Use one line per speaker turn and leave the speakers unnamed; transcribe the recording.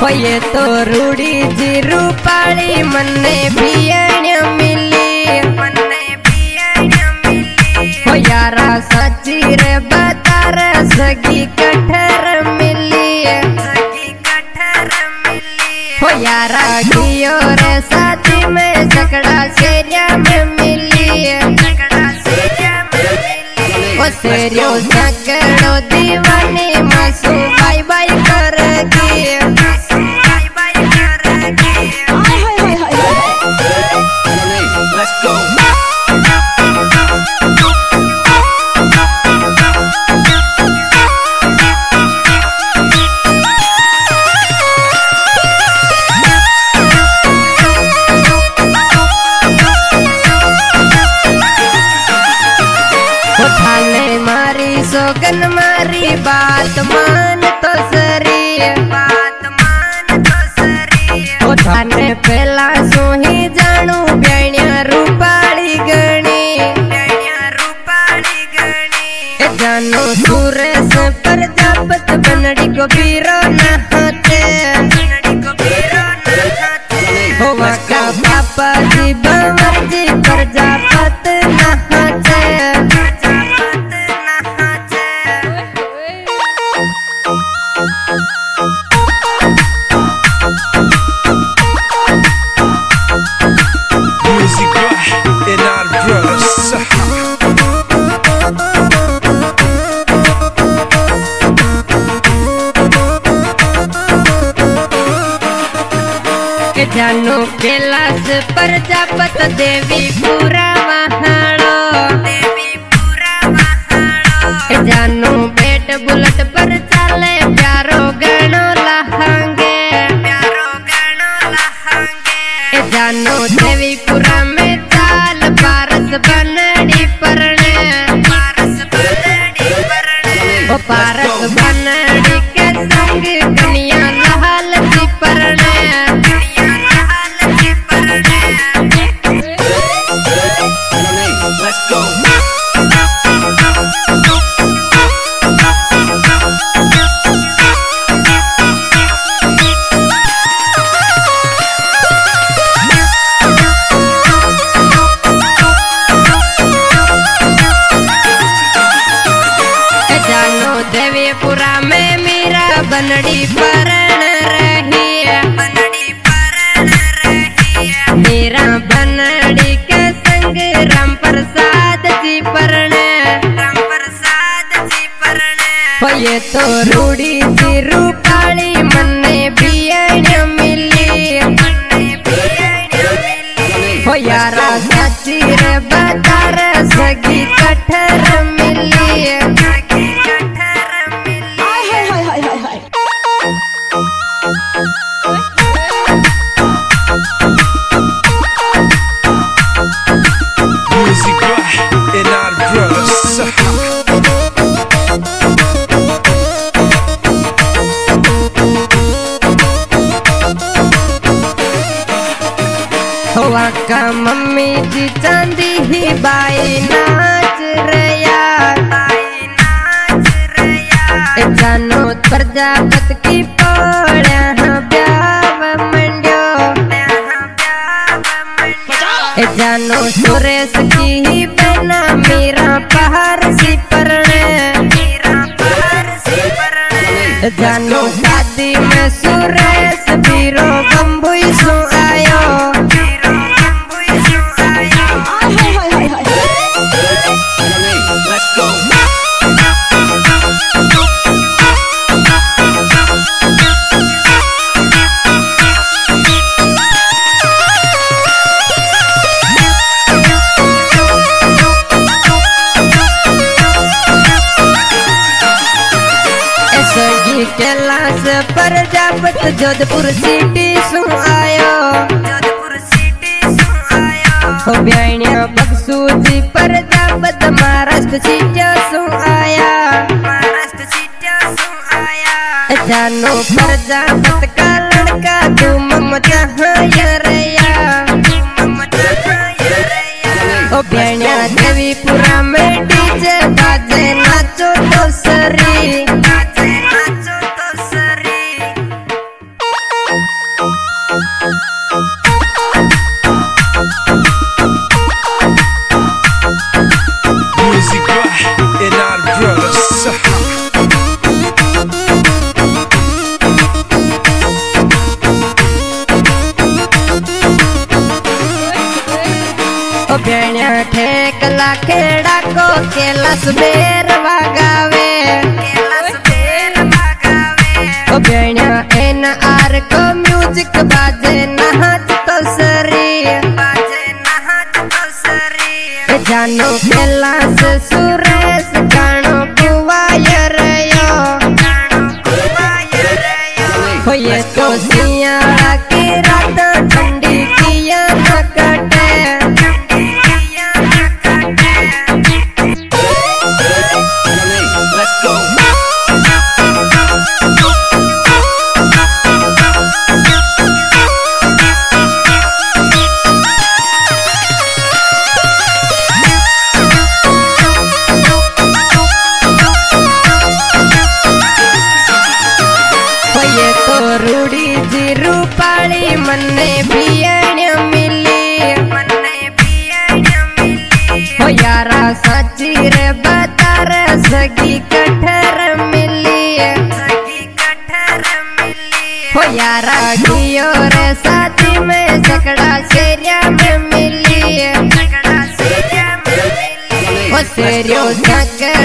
हो ये तो रूड़ी जी रूपाली मन्ने बियाण्या मिली हो यारा सच्ची रे बता रे सगी कठर मिली हो यारा गियो रे साथी में सकड़ा सेरिया में मिली ओ सेरियो सकड़ो दीवानी मासू बाय बाय करगी सोगन मारी बात मान तो सरी ओ थाने पहला सोही जानू ब्याण्या रूपाली गणी जानू सुरेश प्रजापत बनड़ी को पीरो नहाते हो वाका पापा जी बंवर जी प्रजापत नहाते जानू कैलाश प्रजापत देवी पूरा वहाड़ो जानू बेट बुलेट पर चले प्यारो गणो लहंगे जानू देवी पूरा में चाल पारस बनड़ी परने ओ पारस बनड़ी के संग कन्या लाल जी परने देवीपुरा में मीरा बनड़ी परण रही मीरा बनड़ी के संग राम प्रसाद जी परण हो ये तो रूड़ी जी रूपाली मन्ने बियाण्या मिली हो यारा सच्ची रे बता रे सगी कठर मिली का मम्मी जी चांदी ही बाई नाच रया जानो प्रजापत की पौड़ा ब्याव मंड्यो जानो सुरेश की ही बना मीरा पहाड़ सी परने जानो शादी में सुरेश बीरो बम्बुई सु आयो कैलाश प्रजापत जोधपुर सिटी सु आयो हो ब्याण्या बक्सू जी प्रजापत महाराष्ट्र सिटिया सु आया जानो प्रजापत का लड़का तू ममता रया ओ ब्याण्या देवीपुरा में डीजे बाजे नाचो तो सरी कैलाश बेर वागावे बेणिया एन आर को म्यूजिक बाजे नाच तो सरी जानो कैलाश सुरेश गानो कुवायर हो ये तो सियारा की रात ठंडी किया न कटे रूड़ी जी रूपाली मन्ने बियाण्या मिली हो यारा सच्ची रे बता रे सगी कठर मिली हो यारा घियो रे साथी में सकड़ा सेरिया में मिली हो सेरियो सक